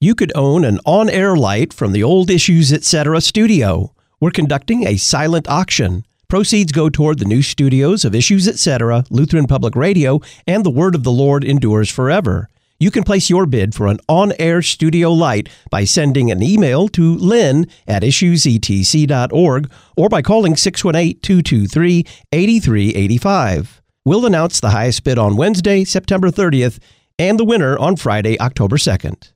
You could own an on-air light from the old Issues Etc. studio. We're conducting a silent auction. Proceeds go toward the new studios of Issues Etc., Lutheran Public Radio, and The Word of the Lord Endures Forever. You can place your bid for an on-air studio light by sending an email to lynn@issuesetc.org or by calling 618-223-8385. We'll announce the highest bid on Wednesday, September 30th, and the winner on Friday, October 2nd.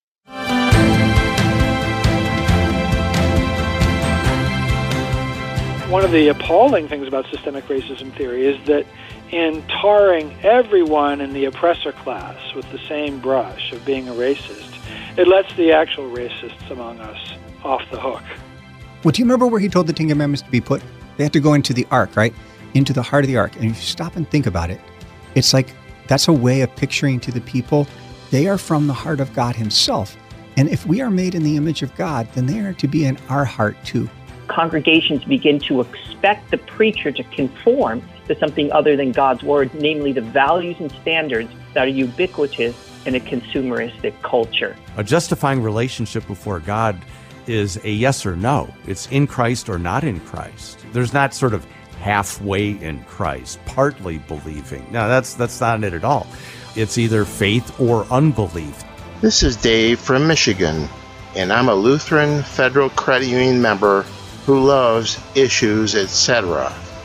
One of the appalling things about systemic racism theory is that in tarring everyone in the oppressor class with the same brush of being a racist, it lets the actual racists among us off the hook. Well, do you remember where he told the Ten Commandments to be put? They had to go into the ark, right? Into the heart of the ark. And if you stop and think about it, it's like that's a way of picturing to the people, they are from the heart of God himself. And if we are made in the image of God, then they are to be in our heart too. Congregations begin to expect the preacher to conform to something other than God's word, namely the values and standards that are ubiquitous in a consumeristic culture. A justifying relationship before God is a yes or no. It's in Christ or not in Christ. There's not sort of halfway in Christ, partly believing. No, that's not it at all. It's either faith or unbelief. This is Dave from Michigan, and I'm a Lutheran Federal Credit Union member who loves Issues Etc.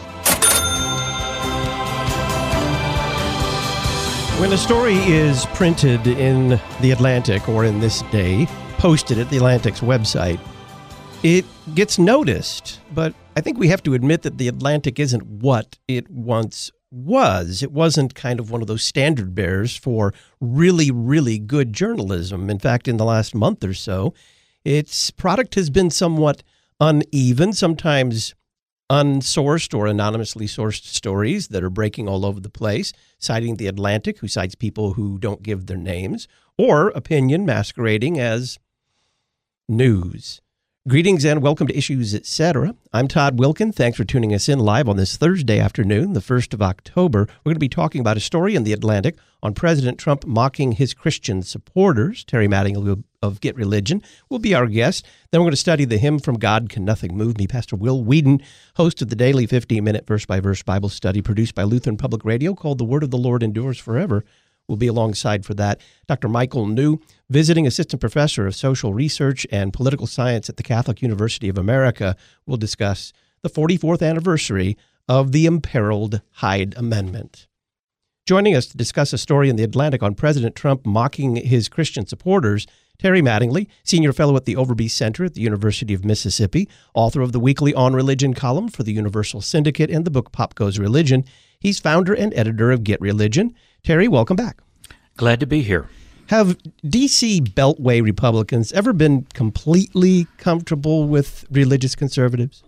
When a story is printed in The Atlantic or in this day, posted at The Atlantic's website, it gets noticed. But I think we have to admit that The Atlantic isn't what it once was. It wasn't kind of one of those standard bearers for really, really good journalism. In fact, in the last month or so, its product has been somewhat uneven, sometimes unsourced or anonymously sourced stories that are breaking all over the place, citing The Atlantic, who cites people who don't give their names, or opinion masquerading as news. Greetings and welcome to Issues Etc. I'm Todd Wilkin. Thanks for tuning us in live on this Thursday afternoon, the 1st of October. We're going to be talking about a story in The Atlantic on President Trump mocking his Christian supporters. Terry Mattingly of Get Religion will be our guest. Then we're going to study the hymn From God Can Nothing Move Me. Pastor Will Whedon, host of the daily 15-minute verse-by-verse Bible study produced by Lutheran Public Radio called The Word of the Lord Endures Forever, will be alongside for that. Dr. Michael New, visiting assistant professor of social research and political science at the Catholic University of America, will discuss the 44th anniversary of the imperiled Hyde Amendment. Joining us to discuss a story in The Atlantic on President Trump mocking his Christian supporters, Terry Mattingly, senior fellow at the Overby Center at the University of Mississippi, author of the weekly On Religion column for the Universal Syndicate and the book Pop Goes Religion. He's founder and editor of Get Religion. Terry, welcome back. Glad to be here. Have D.C. Beltway Republicans ever been completely comfortable with religious conservatives?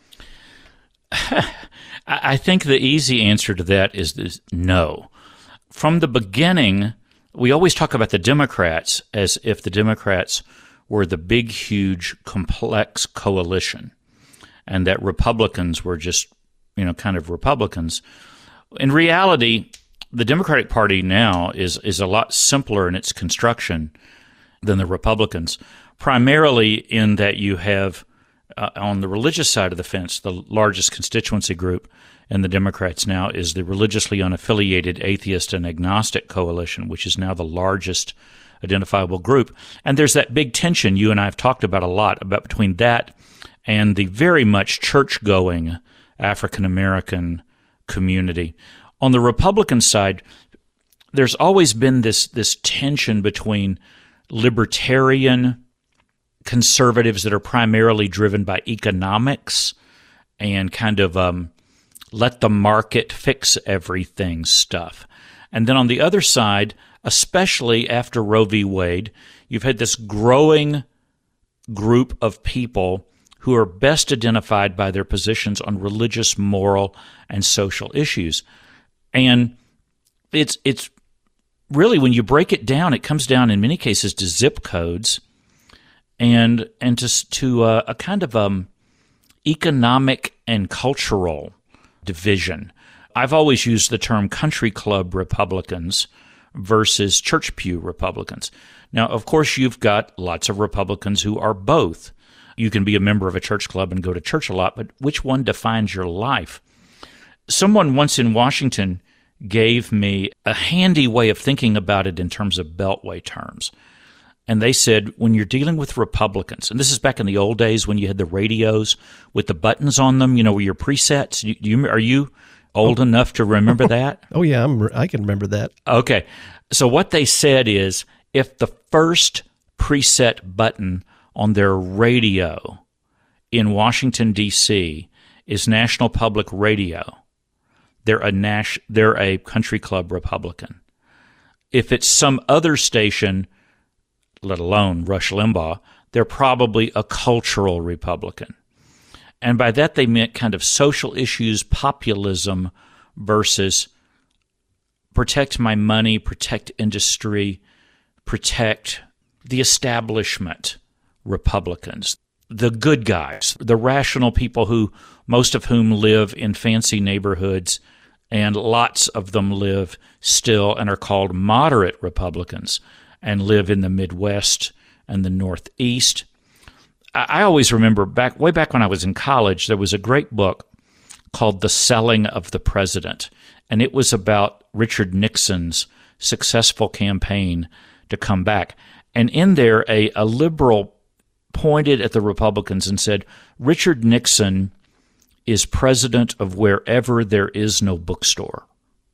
I think the easy answer to that is no. From the beginning, we always talk about the Democrats as if the Democrats were the big, huge, complex coalition, and that Republicans were just, kind of Republicans. In reality, the Democratic Party now is a lot simpler in its construction than the Republicans, primarily in that you have, on the religious side of the fence, the largest constituency group in the Democrats now is the religiously unaffiliated atheist and agnostic coalition, which is now the largest identifiable group. And there's that big tension you and I have talked about a lot about between that and the very much church-going African-American community. On the Republican side, there's always been this tension between libertarian conservatives that are primarily driven by economics and kind of let the market fix everything stuff. And then on the other side, especially after Roe v. Wade, you've had this growing group of people who are best identified by their positions on religious, moral, and social issues. And it's really, when you break it down, it comes down in many cases to zip codes and to a kind of economic and cultural division. I've always used the term country club Republicans versus church pew Republicans. Now, of course, you've got lots of Republicans who are both. You can be a member of a church club and go to church a lot, but which one defines your life? Someone once in Washington gave me a handy way of thinking about it in terms of beltway terms. And they said, when you're dealing with Republicans, and this is back in the old days when you had the radios with the buttons on them, where your presets, are you old enough to remember that? Oh, yeah, I can remember that. Okay. So what they said is, if the first preset button on their radio in Washington, D.C. is National Public Radio, they're a country club Republican. If it's some other station, let alone Rush Limbaugh, they're probably a cultural Republican. And by that they meant kind of social issues, populism versus protect my money, protect industry, protect the establishment Republicans, the good guys, the rational people who most of whom live in fancy neighborhoods, and lots of them live still and are called moderate Republicans and live in the Midwest and the Northeast. I always remember way back when I was in college, there was a great book called The Selling of the President, and it was about Richard Nixon's successful campaign to come back. And in there, a liberal pointed at the Republicans and said, Richard Nixon is president of wherever there is no bookstore.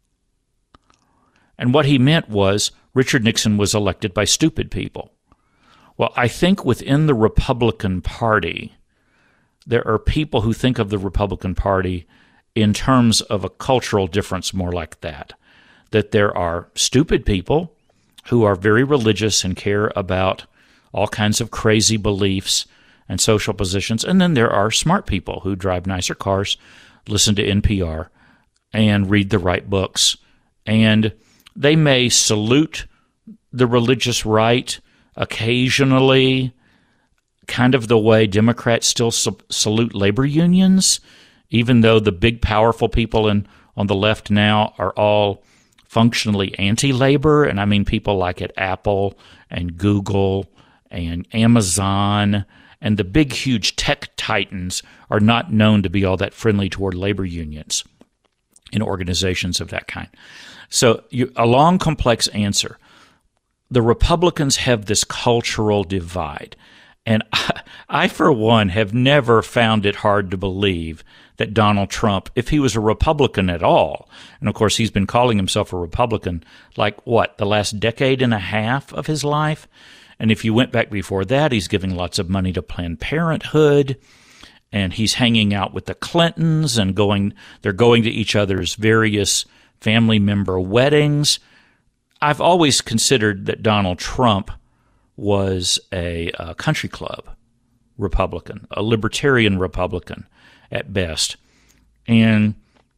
And what he meant was Richard Nixon was elected by stupid people. Well, I think within the Republican Party, there are people who think of the Republican Party in terms of a cultural difference more like that there are stupid people who are very religious and care about all kinds of crazy beliefs and social positions, and then there are smart people who drive nicer cars, listen to NPR, and read the right books, and they may salute the religious right occasionally, kind of the way Democrats still salute labor unions, even though the big, powerful people on the left now are all functionally anti-labor, and I mean people like at Apple and Google and Amazon, and the big, huge tech titans are not known to be all that friendly toward labor unions in organizations of that kind. So a long, complex answer. The Republicans have this cultural divide, and I, for one, have never found it hard to believe that Donald Trump, if he was a Republican at all, and of course he's been calling himself a Republican the last decade and a half of his life, and if you went back before that, he's giving lots of money to Planned Parenthood, and he's hanging out with the Clintons, and they're going to each other's various family member weddings. I've always considered that Donald Trump was a country club Republican, a libertarian Republican at best. And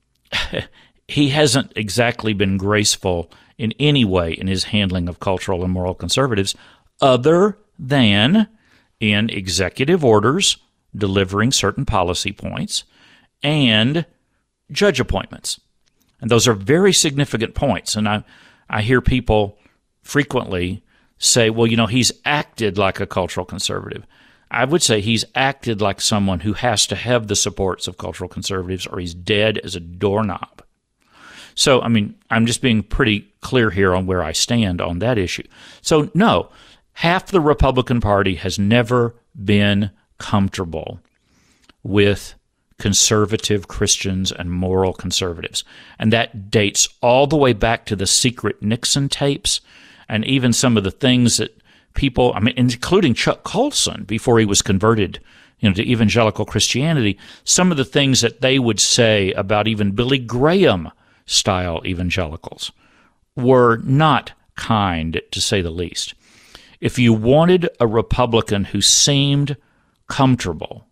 he hasn't exactly been graceful in any way in his handling of cultural and moral conservatives, other than in executive orders delivering certain policy points and judge appointments. And those are very significant points. And I hear people frequently say, well, he's acted like a cultural conservative. I would say he's acted like someone who has to have the supports of cultural conservatives or he's dead as a doorknob. So, I'm just being pretty clear here on where I stand on that issue. So, no, half the Republican Party has never been comfortable with conservative Christians and moral conservatives. And that dates all the way back to the secret Nixon tapes and even some of the things that people, including Chuck Colson, before he was converted to evangelical Christianity, some of the things that they would say about even Billy Graham-style evangelicals were not kind, to say the least. If you wanted a Republican who seemed comfortable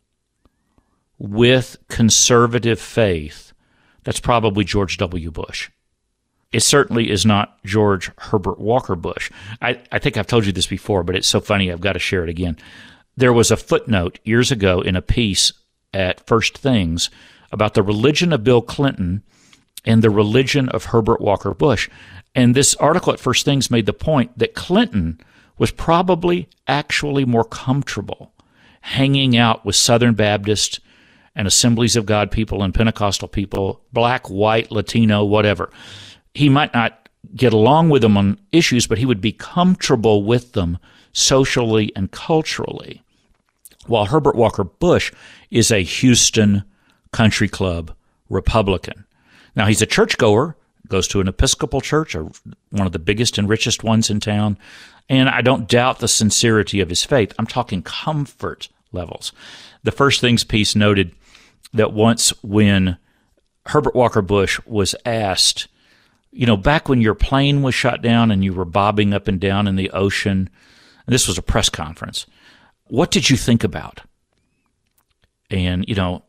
with conservative faith, that's probably George W. Bush. It certainly is not George Herbert Walker Bush. I think I've told you this before, but it's so funny I've got to share it again. There was a footnote years ago in a piece at First Things about the religion of Bill Clinton and the religion of Herbert Walker Bush. And this article at First Things made the point that Clinton was probably actually more comfortable hanging out with Southern Baptist and Assemblies of God people and Pentecostal people, black, white, Latino, whatever. He might not get along with them on issues, but he would be comfortable with them socially and culturally. While Herbert Walker Bush is a Houston country club Republican. Now, he's a churchgoer, goes to an Episcopal church, one of the biggest and richest ones in town, and I don't doubt the sincerity of his faith. I'm talking comfort levels. The First Things piece noted that once when Herbert Walker Bush was asked, back when your plane was shot down and you were bobbing up and down in the ocean, and this was a press conference, what did you think about? And,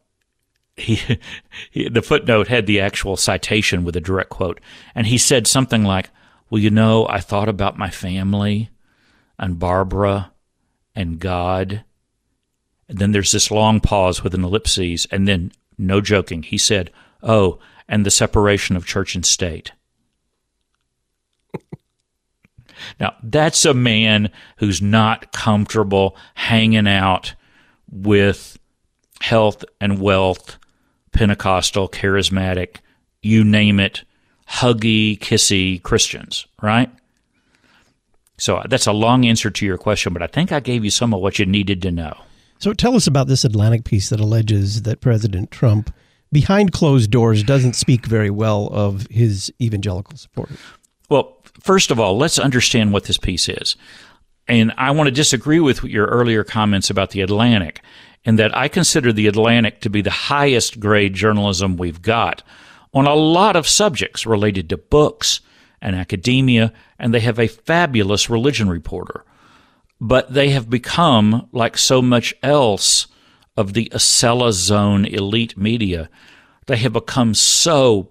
the footnote had the actual citation with a direct quote. And he said something like, well, I thought about my family and Barbara and God. And then there's this long pause with an ellipses. And then, no joking, he said, oh, and the separation of church and state. Now, that's a man who's not comfortable hanging out with health and wealth, Pentecostal, charismatic, you name it, huggy, kissy Christians, right? So that's a long answer to your question, but I think I gave you some of what you needed to know. So tell us about this Atlantic piece that alleges that President Trump, behind closed doors, doesn't speak very well of his evangelical supporters. Well, first of all, let's understand what this piece is. And I want to disagree with your earlier comments about the Atlantic, in that I consider the Atlantic to be the highest grade journalism we've got on a lot of subjects related to books and academia, and they have a fabulous religion reporter. But they have become, like so much else of the Acela Zone elite media, they have become so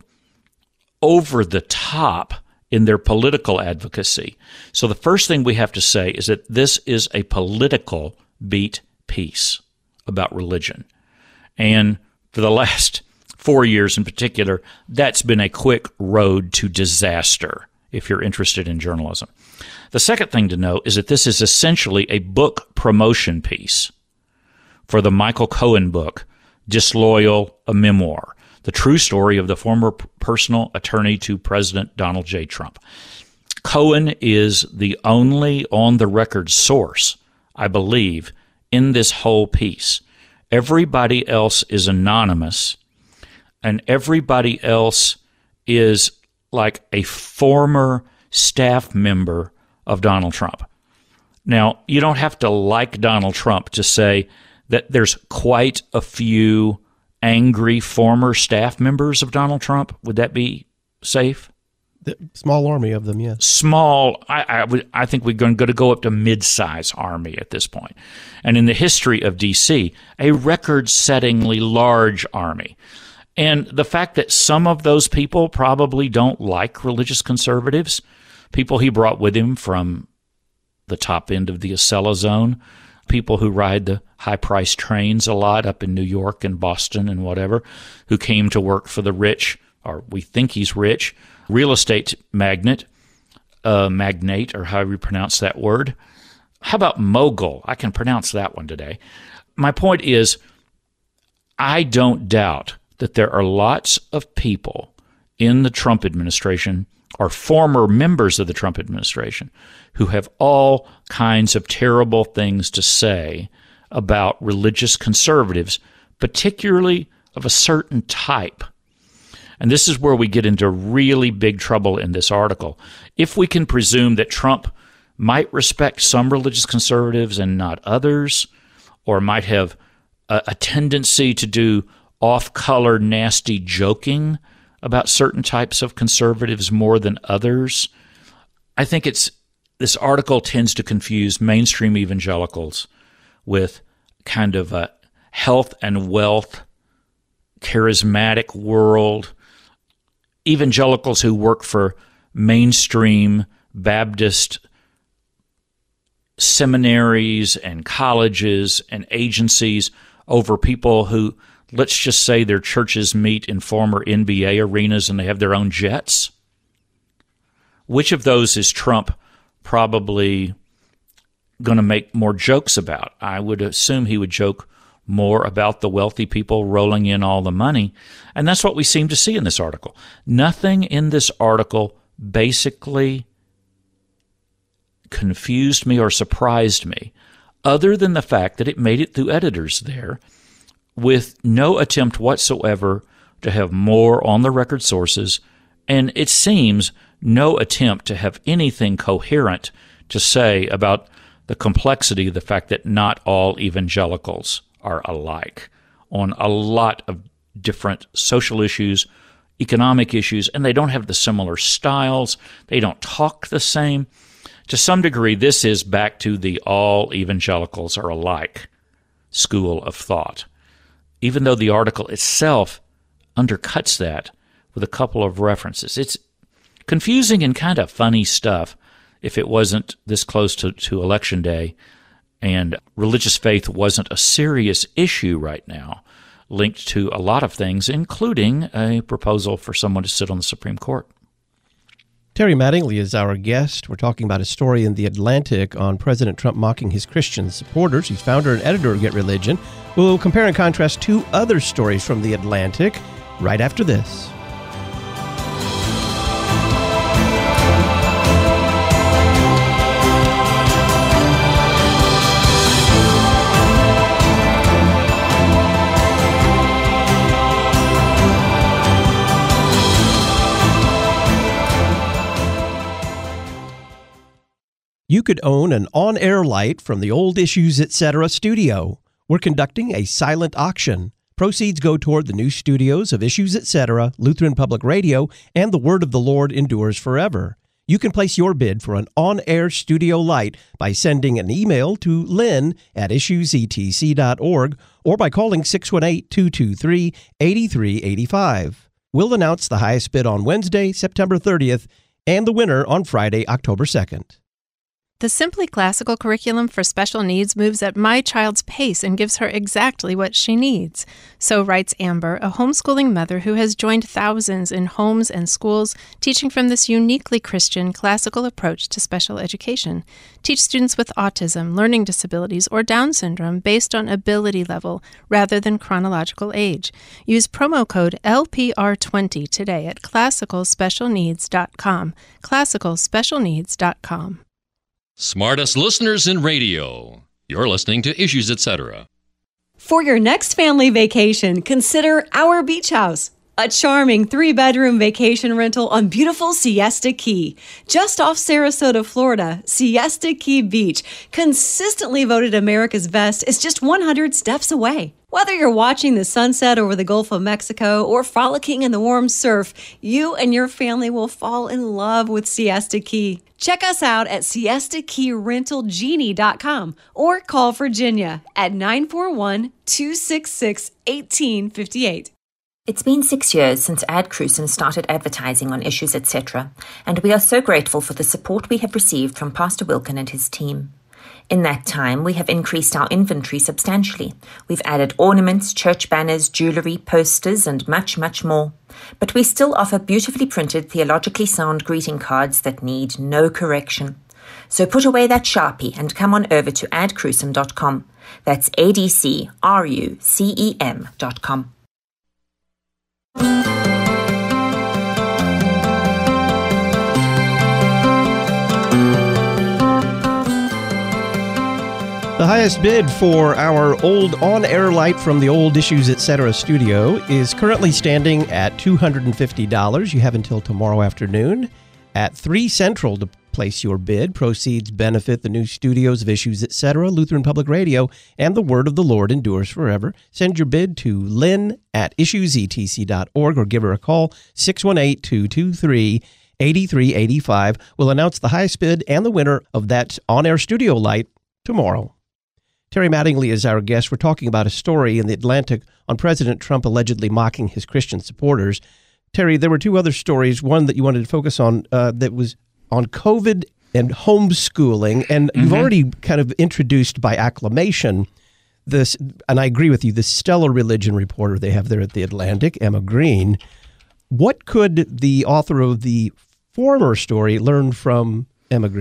over the top in their political advocacy. So the first thing we have to say is that this is a political beat piece about religion. And for the last 4 years in particular, that's been a quick road to disaster if you're interested in journalism. The second thing to know is that this is essentially a book promotion piece for the Michael Cohen book, Disloyal, a Memoir, the true story of the former personal attorney to President Donald J. Trump. Cohen is the only on-the-record source, I believe, in this whole piece. Everybody else is anonymous, and everybody else is like a former staff member of Donald Trump. Now, you don't have to like Donald Trump to say that there's quite a few angry former staff members of Donald Trump. Would that be safe? The small army of them, yes. Small. I think we're going to go up to mid-size army at this point. And in the history of D.C., a record-settingly large army. And the fact that some of those people probably don't like religious conservatives, people he brought with him from the top end of the Acela Zone, people who ride the high-priced trains a lot up in New York and Boston and whatever, who came to work for the rich, or we think he's rich, real estate magnate, or however you pronounce that word. How about mogul? I can pronounce that one today. My point is, I don't doubt that there are lots of people in the Trump administration or former members of the Trump administration who have all kinds of terrible things to say about religious conservatives, particularly of a certain type. And this is where we get into really big trouble in this article. If we can presume that Trump might respect some religious conservatives and not others, or might have a tendency to do off-color, nasty joking about certain types of conservatives more than others, I think this article tends to confuse mainstream evangelicals with kind of a health and wealth, charismatic world, evangelicals who work for mainstream Baptist seminaries and colleges and agencies over people who, let's just say their churches meet in former NBA arenas and they have their own jets. Which of those is Trump probably going to make more jokes about. I would assume he would joke more about the wealthy people rolling in all the money. And that's what we seem to see in this article. Nothing in this article basically confused me or surprised me, other than the fact that it made it through editors there with no attempt whatsoever to have more on-the-record sources, and it seems no attempt to have anything coherent to say about the complexity of the fact that not all evangelicals are alike on a lot of different social issues, economic issues, and they don't have the similar styles. They don't talk the same. To some degree, this is back to the all evangelicals are alike school of thought, even though the article itself undercuts that with a couple of references. It's confusing and kind of funny stuff if it wasn't this close to Election Day and religious faith wasn't a serious issue right now, linked to a lot of things, including a proposal for someone to sit on the Supreme Court. Terry Mattingly is our guest. We're talking about a story in The Atlantic on President Trump mocking his Christian supporters. He's founder and editor of Get Religion. We'll compare and contrast two other stories from The Atlantic right after this. You could own an on-air light from the Old Issues Etc. studio. We're conducting a silent auction. Proceeds go toward the new studios of Issues Etc., Lutheran Public Radio, and the Word of the Lord endures forever. You can place your bid for an on-air studio light by sending an email to lynn@issuesetc.org or by calling 618-223-8385. We'll announce the highest bid on Wednesday, September 30th, and the winner on Friday, October 2nd. The Simply Classical curriculum for special needs moves at my child's pace and gives her exactly what she needs. So writes Amber, a homeschooling mother who has joined thousands in homes and schools teaching from this uniquely Christian classical approach to special education. Teach students with autism, learning disabilities, or Down syndrome based on ability level rather than chronological age. Use promo code LPR20 today at classicalspecialneeds.com. classicalspecialneeds.com. Smartest listeners in radio. You're listening to Issues Etc. For your next family vacation, consider Our Beach House, a charming 3-bedroom vacation rental on beautiful Siesta Key. Just off Sarasota, Florida, Siesta Key Beach, consistently voted America's best, is just 100 steps away. Whether you're watching the sunset over the Gulf of Mexico or frolicking in the warm surf, you and your family will fall in love with Siesta Key. Check us out at siestakeyrentalgenie.com or call Virginia at 941-266-1858. It's been 6 years since Ad Cruson started advertising on Issues Etc., and we are so grateful for the support we have received from Pastor Wilken and his team. In that time, we have increased our inventory substantially. We've added ornaments, church banners, jewelry, posters, and much, much more. But we still offer beautifully printed, theologically sound greeting cards that need no correction. So put away that Sharpie and come on over to adcrucem.com. That's ADCRUCEM.com. The highest bid for our old on-air light from the Old Issues Etc. studio is currently standing at $250. You have until tomorrow afternoon at 3 Central to place your bid. Proceeds benefit the new studios of Issues Etc., Lutheran Public Radio, and the Word of the Lord endures forever. Send your bid to lynn@issuesetc.org or give her a call, 618-223-8385. We'll announce the highest bid and the winner of that on-air studio light tomorrow. Terry Mattingly is our guest. We're talking about a story in The Atlantic on President Trump allegedly mocking his Christian supporters. Terry, there were two other stories, one that you wanted to focus on that was on COVID and homeschooling, and you've already kind of introduced by acclamation this, and I agree with you, the stellar religion reporter they have there at The Atlantic, Emma Green. What could the author of the former story learn from Emma Green?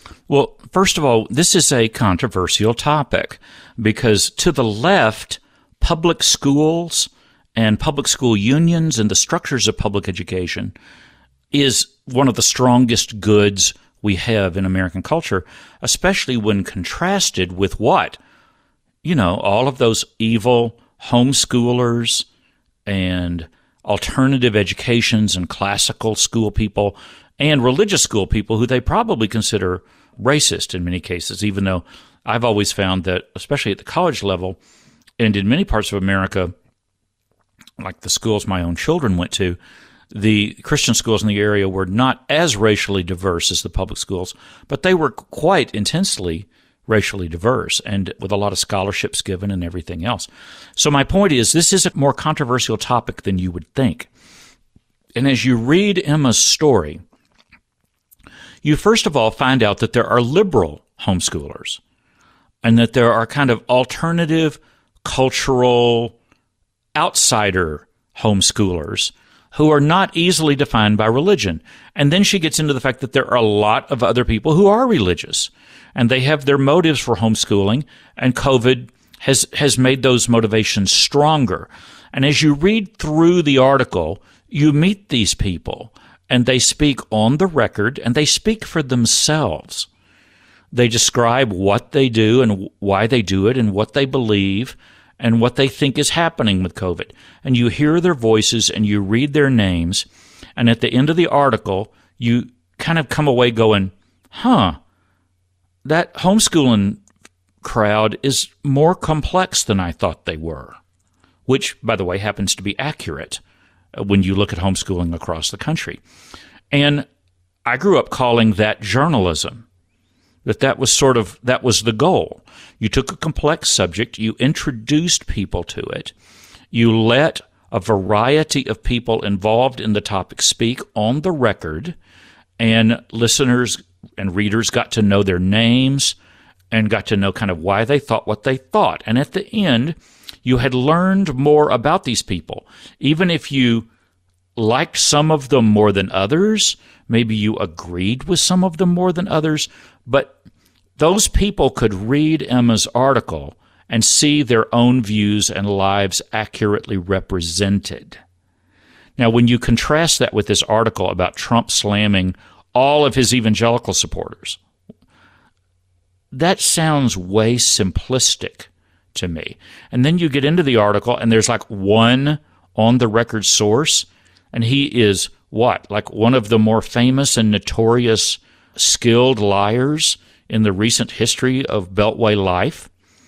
Well, first of all, this is a controversial topic because to the left, public schools and public school unions and the structures of public education is one of the strongest goods we have in American culture, especially when contrasted with what? All of those evil homeschoolers and alternative educations and classical school people and religious school people who they probably consider racist in many cases, even though I've always found that, especially at the college level and in many parts of America, like the schools my own children went to, the Christian schools in the area were not as racially diverse as the public schools, but they were quite intensely racially diverse and with a lot of scholarships given and everything else. So my point is, this is a more controversial topic than you would think. And as you read Emma's story, you first of all find out that there are liberal homeschoolers and that there are kind of alternative cultural outsider homeschoolers who are not easily defined by religion. And then she gets into the fact that there are a lot of other people who are religious and they have their motives for homeschooling, and COVID has made those motivations stronger. And as you read through the article, you meet these people and they speak on the record and they speak for themselves. They describe what they do and why they do it and what they believe and what they think is happening with COVID. And you hear their voices and you read their names. And at the end of the article, you kind of come away going, that homeschooling crowd is more complex than I thought they were, which, by the way, happens to be accurate when you look at homeschooling across the country. And I grew up calling that journalism. That was the goal. You took a complex subject, you introduced people to it, you let a variety of people involved in the topic speak on the record, and listeners and readers got to know their names and got to know kind of why they thought what they thought. And at the end, you had learned more about these people. Even if you liked some of them more than others, maybe you agreed with some of them more than others, but those people could read Emma's article and see their own views and lives accurately represented. Now, when you contrast that with this article about Trump slamming all of his evangelical supporters, that sounds way simplistic to me. And then you get into the article and there's like one on-the-record source, and he is what? Like one of the more famous and notorious skilled liars in the recent history of Beltway life.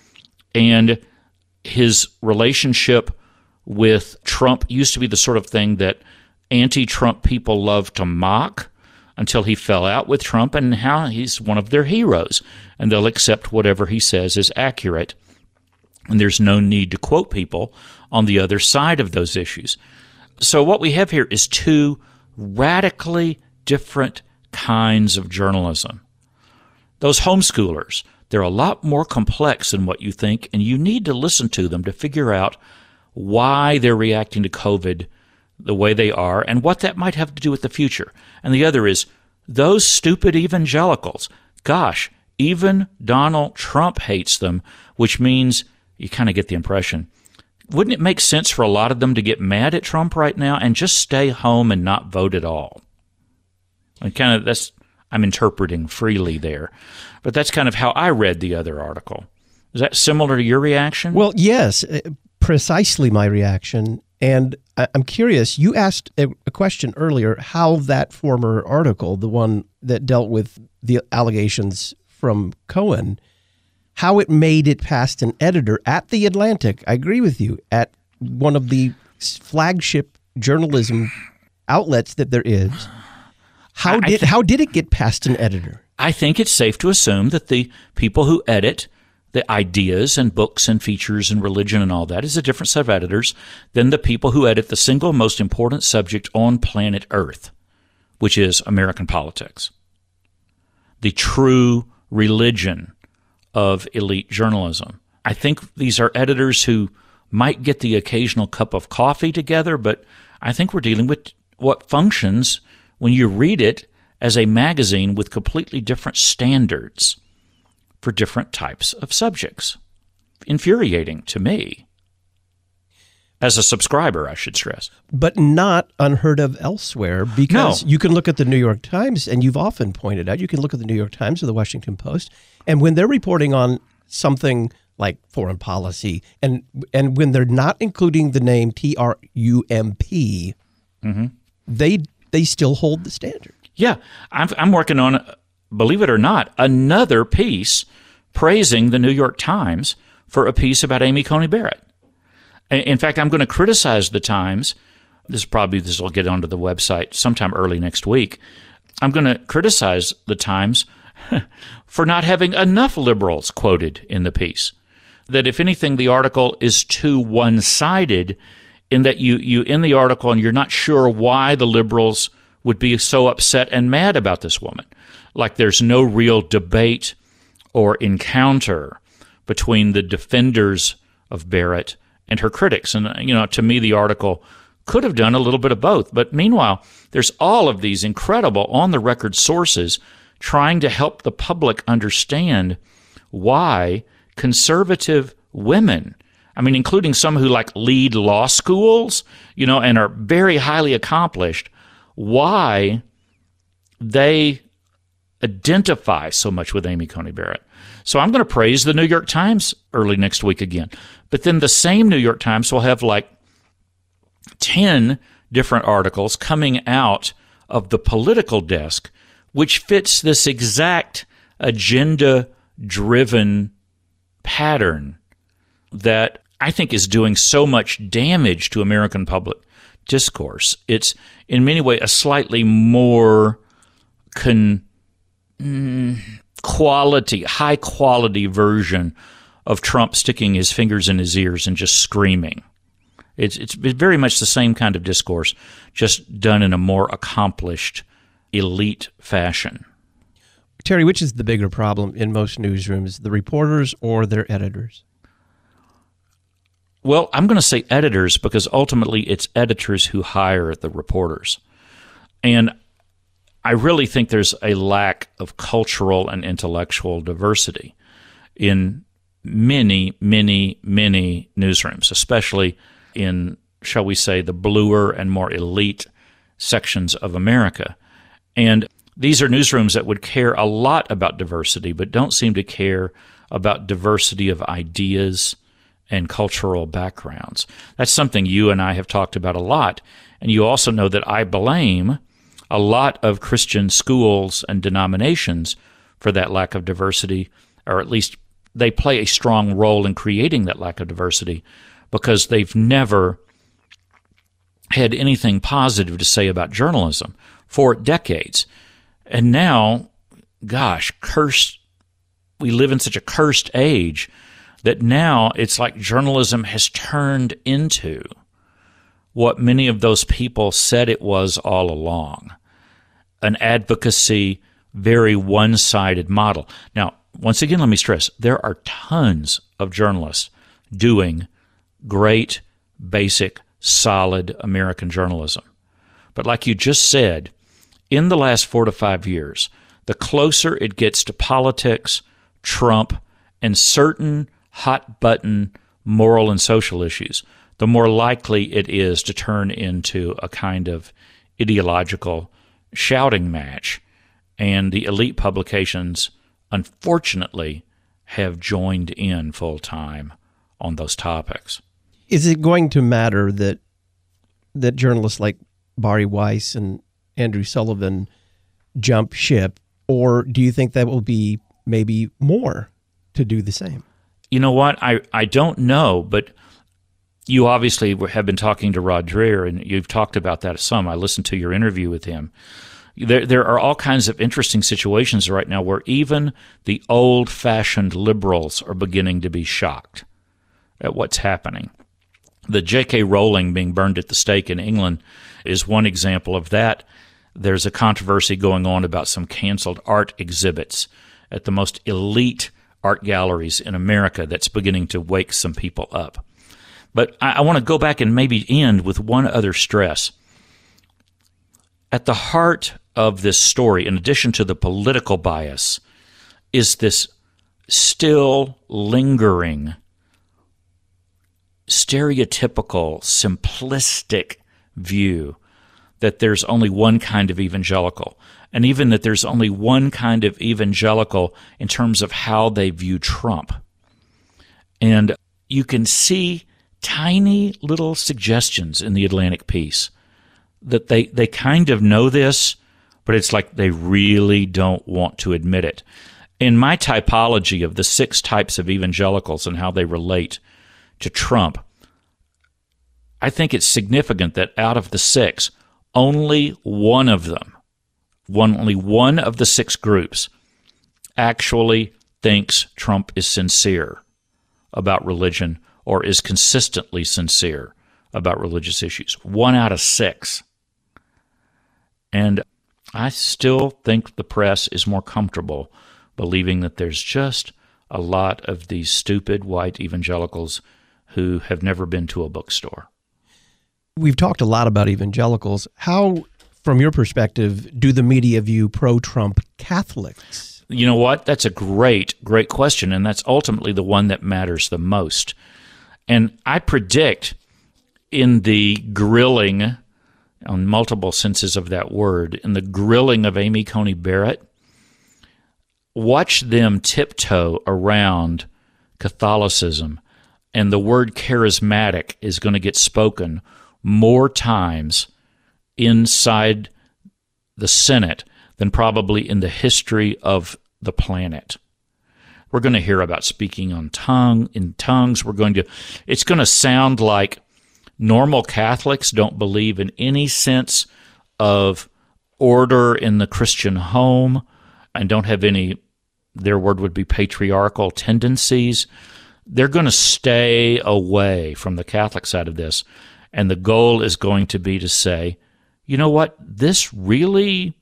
And his relationship with Trump used to be the sort of thing that anti-Trump people love to mock until he fell out with Trump, and how he's one of their heroes, and they'll accept whatever he says is accurate. And there's no need to quote people on the other side of those issues. So what we have here is two radically different kinds of journalism. Those homeschoolers, they're a lot more complex than what you think, and you need to listen to them to figure out why they're reacting to COVID the way they are and what that might have to do with the future. And the other is those stupid evangelicals. Gosh, even Donald Trump hates them, which means you kind of get the impression. Wouldn't it make sense for a lot of them to get mad at Trump right now and just stay home and not vote at all? And kind of that's, I'm interpreting freely there, but that's kind of how I read the other article. Is that similar to your reaction? Well, yes, precisely my reaction. And I'm curious, you asked a question earlier how that former article, the one that dealt with the allegations from Cohen, how it made it past an editor at The Atlantic. I agree with you, at one of the flagship journalism outlets that there is. How did it get past an editor? I think it's safe to assume that the people who edit the ideas and books and features and religion and all that is a different set of editors than the people who edit the single most important subject on planet Earth, which is American politics. The true religion of elite journalism. I think these are editors who might get the occasional cup of coffee together, but I think we're dealing with what functions when you read it as a magazine with completely different standards for different types of subjects. Infuriating to me. As a subscriber, I should stress. But not unheard of elsewhere, because you can look at the New York Times, and you've often pointed out, you can look at the New York Times or the Washington Post, and when they're reporting on something like foreign policy, and when they're not including the name Trump, they still hold the standard. Yeah, I'm working on, believe it or not, another piece praising the New York Times for a piece about Amy Coney Barrett. In fact, I'm going to criticize the Times. This will get onto the website sometime early next week. I'm going to criticize the Times for not having enough liberals quoted in the piece. That if anything, the article is too one-sided in that you in the article and you're not sure why the liberals would be so upset and mad about this woman. Like there's no real debate or encounter between the defenders of Barrett and her critics. And, to me, the article could have done a little bit of both. But meanwhile, there's all of these incredible on-the-record sources trying to help the public understand why conservative women, including some who lead law schools, and are very highly accomplished, why they identify so much with Amy Coney Barrett. So I'm going to praise the New York Times early next week again. But then the same New York Times will have 10 different articles coming out of the political desk, which fits this exact agenda-driven pattern that I think is doing so much damage to American public discourse. It's in many ways a slightly more high quality version of Trump sticking his fingers in his ears and just screaming. It's very much the same kind of discourse, just done in a more accomplished, elite fashion. Terry, which is the bigger problem in most newsrooms, the reporters or their editors? Well, I'm going to say editors because ultimately it's editors who hire the reporters. And I really think there's a lack of cultural and intellectual diversity in many, many, many newsrooms, especially in, shall we say, the bluer and more elite sections of America. And these are newsrooms that would care a lot about diversity, but don't seem to care about diversity of ideas and cultural backgrounds. That's something you and I have talked about a lot. And you also know that I blame a lot of Christian schools and denominations for that lack of diversity, or at least they play a strong role in creating that lack of diversity because they've never had anything positive to say about journalism for decades. And now, gosh, we live in such a cursed age that now it's like journalism has turned into what many of those people said it was all along, an advocacy, very one-sided model. Now, once again, let me stress, there are tons of journalists doing great, basic, solid American journalism. But like you just said, in the last 4 to 5 years, the closer it gets to politics, Trump, and certain hot-button moral and social issues, the more likely it is to turn into a kind of ideological shouting match. And the elite publications, unfortunately, have joined in full-time on those topics. Is it going to matter that journalists like Bari Weiss and Andrew Sullivan jump ship, or do you think that will be maybe more to do the same? You know what? I don't know, but you obviously have been talking to Rod Dreher, and you've talked about that some. I listened to your interview with him. There are all kinds of interesting situations right now where even the old-fashioned liberals are beginning to be shocked at what's happening. The J.K. Rowling being burned at the stake in England is one example of that. There's a controversy going on about some canceled art exhibits at the most elite art galleries in America that's beginning to wake some people up. But I want to go back and maybe end with one other stress. At the heart of this story, in addition to the political bias, is this still lingering, stereotypical, simplistic view that there's only one kind of evangelical, and even that there's only one kind of evangelical in terms of how they view Trump. And you can see tiny little suggestions in the Atlantic piece that they kind of know this, but it's like they really don't want to admit it. In my typology of the 6 types of evangelicals and how they relate to Trump, I think it's significant that out of the 6, only one of them, only one of the 6 groups actually thinks Trump is sincere about religion or is consistently sincere about religious issues. 1 out of 6. And I still think the press is more comfortable believing that there's just a lot of these stupid white evangelicals who have never been to a bookstore. We've talked a lot about evangelicals. How, from your perspective, do the media view pro-Trump Catholics? You know what? That's a great question, and that's ultimately the one that matters the most. And I predict in the grilling, on multiple senses of that word, in the grilling of Amy Coney Barrett, watch them tiptoe around Catholicism, and the word charismatic is going to get spoken more times inside the Senate than probably in the history of the planet. We're going to hear about speaking in tongues. It's going to sound like normal Catholics don't believe in any sense of order in the Christian home and don't have any, their word would be patriarchal tendencies. They're going to stay away from the Catholic side of this. And the goal is going to be to say, you know what, this really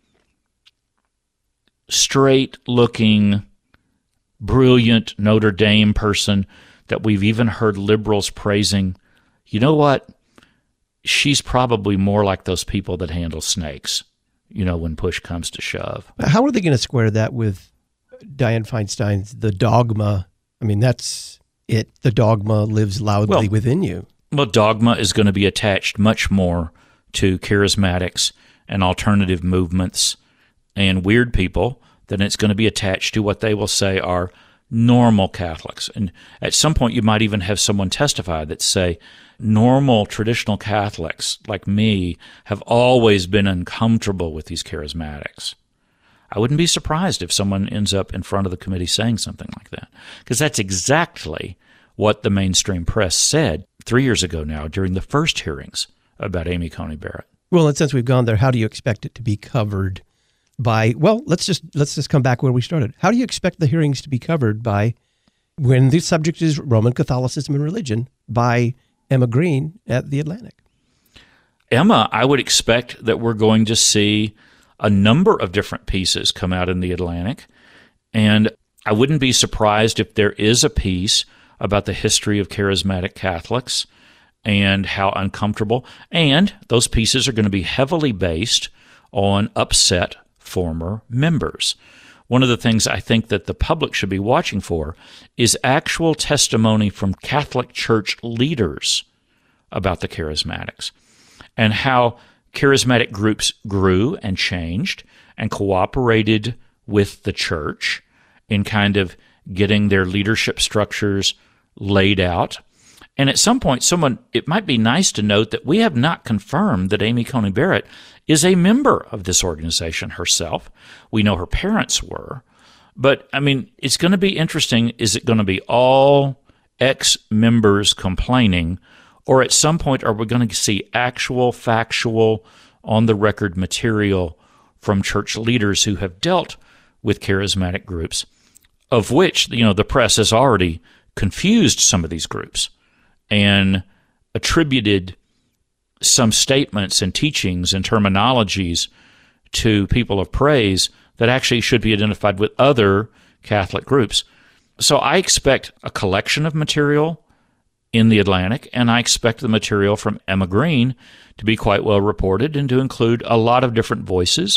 straight-looking, brilliant Notre Dame person that we've even heard liberals praising, you know what, she's probably more like those people that handle snakes, when push comes to shove. How are they going to square that with Dianne Feinstein's The Dogma? I mean, that's it. The dogma lives loudly within you. Well, dogma is going to be attached much more to charismatics and alternative movements and weird people than it's going to be attached to what they will say are normal Catholics. And at some point, you might even have someone testify that say, normal traditional Catholics like me have always been uncomfortable with these charismatics. I wouldn't be surprised if someone ends up in front of the committee saying something like that, because that's exactly what the mainstream press said 3 years ago now during the first hearings about Amy Coney Barrett. Well, and since we've gone there, how do you expect it to be covered by, let's just come back where we started. How do you expect the hearings to be covered by, when the subject is Roman Catholicism and religion, by Emma Green at The Atlantic? Emma, I would expect that we're going to see a number of different pieces come out in The Atlantic, and I wouldn't be surprised if there is a piece about the history of charismatic Catholics and how uncomfortable, and those pieces are going to be heavily based on upset former members. One of the things I think that the public should be watching for is actual testimony from Catholic Church leaders about the charismatics and how charismatic groups grew and changed and cooperated with the church in kind of getting their leadership structures laid out. And at some point, it might be nice to note that we have not confirmed that Amy Coney Barrett is a member of this organization herself. We know her parents were. But, I mean, it's going to be interesting. Is it going to be all ex-members complaining, or at some point are we going to see actual, factual, on-the-record material from church leaders who have dealt with charismatic groups, of which, the press has already confused some of these groups and attributed some statements and teachings and terminologies to people of praise that actually should be identified with other Catholic groups. So I expect a collection of material in The Atlantic, and I expect the material from Emma Green to be quite well reported and to include a lot of different voices,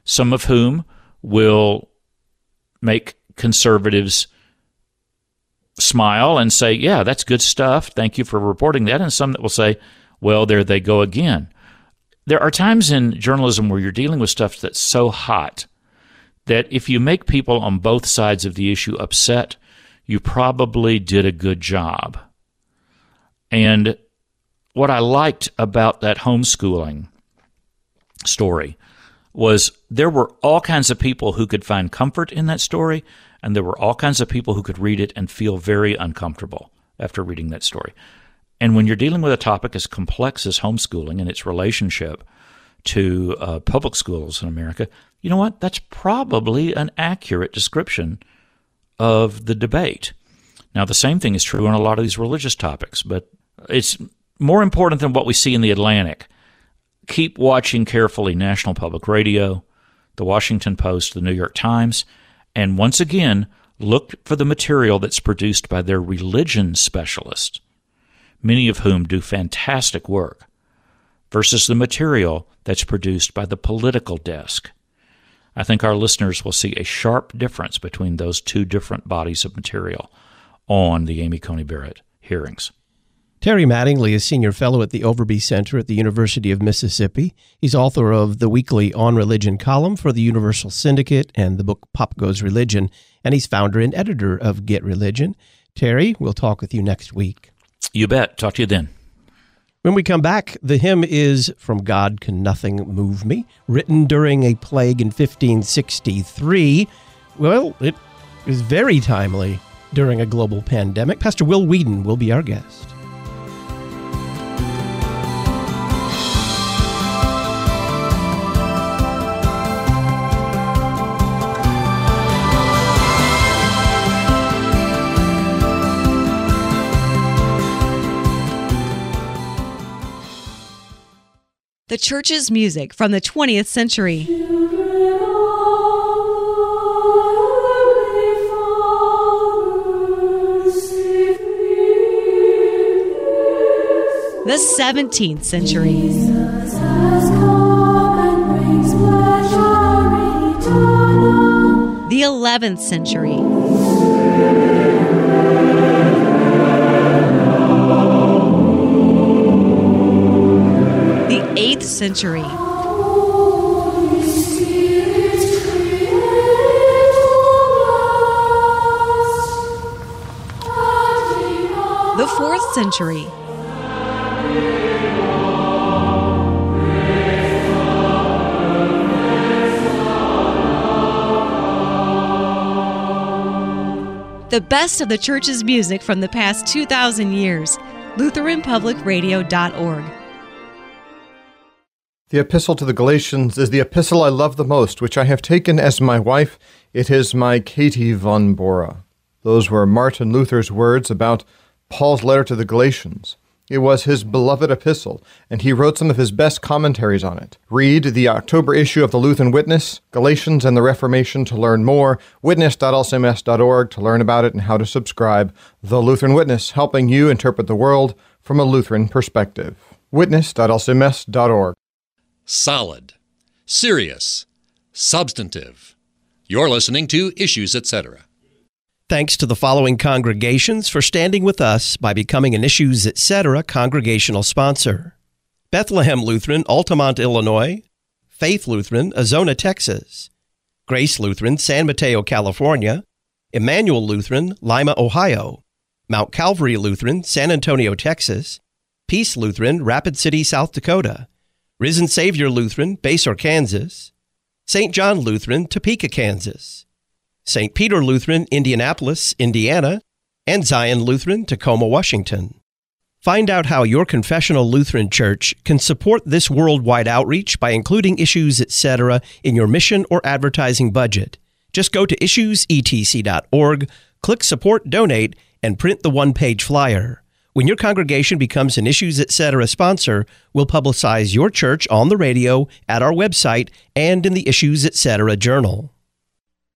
some of whom will make conservatives smile and say, yeah, that's good stuff. Thank you for reporting that. And some that will say, well, there they go again. There are times in journalism where you're dealing with stuff that's so hot that if you make people on both sides of the issue upset, you probably did a good job. And what I liked about that homeschooling story was there were all kinds of people who could find comfort in that story, and there were all kinds of people who could read it and feel very uncomfortable after reading that story. And when you're dealing with a topic as complex as homeschooling and its relationship to public schools in America, you know what? That's probably an accurate description of the debate. Now, the same thing is true on a lot of these religious topics, but it's more important than what we see in the Atlantic. Keep watching carefully National Public Radio, the Washington Post, the New York Times, and once again, look for the material that's produced by their religion specialists, many of whom do fantastic work, versus the material that's produced by the political desk. I think our listeners will see a sharp difference between those two different bodies of material on the Amy Coney Barrett hearings. Terry Mattingly is Senior Fellow at the Overby Center at the University of Mississippi. He's author of the weekly On Religion column for the Universal Syndicate and the book Pop Goes Religion, and he's founder and editor of Get Religion. Terry, we'll talk with you next week. You bet. Talk to you then. When we come back, the hymn is From God Can Nothing Move Me, written during a plague in 1563. Well, it is very timely during a global pandemic. Pastor Will Whedon will be our guest. The church's music from the 20th century. The 17th century. The 11th century. The 8th century. The 4th century. The best of the church's music from the past 2,000 years. LutheranPublicRadio.org. The Epistle to the Galatians is the epistle I love the most, which I have taken as my wife. It is my Katie von Bora. Those were Martin Luther's words about Paul's letter to the Galatians. It was his beloved epistle, and he wrote some of his best commentaries on it. Read the October issue of the Lutheran Witness, Galatians and the Reformation, to learn more, witness.lcms.org to learn about it and how to subscribe. The Lutheran Witness, helping you interpret the world from a Lutheran perspective. Witness.lcms.org. Solid, serious, substantive. You're listening to Issues, Etc. Thanks to the following congregations for standing with us by becoming an Issues, Etc. congregational sponsor: Bethlehem Lutheran, Altamont, Illinois; Faith Lutheran, Azona, Texas; Grace Lutheran, San Mateo, California; Emmanuel Lutheran, Lima, Ohio; Mount Calvary Lutheran, San Antonio, Texas; Peace Lutheran, Rapid City, South Dakota; Risen Savior Lutheran, Basehor, Kansas; St. John Lutheran, Topeka, Kansas; St. Peter Lutheran, Indianapolis, Indiana; and Zion Lutheran, Tacoma, Washington. Find out how your confessional Lutheran church can support this worldwide outreach by including Issues, Etc. in your mission or advertising budget. Just go to issuesetc.org, click Support Donate, and print the one-page flyer. When your congregation becomes an Issues, Etc. sponsor, we'll publicize your church on the radio, at our website, and in the Issues, Etc. journal.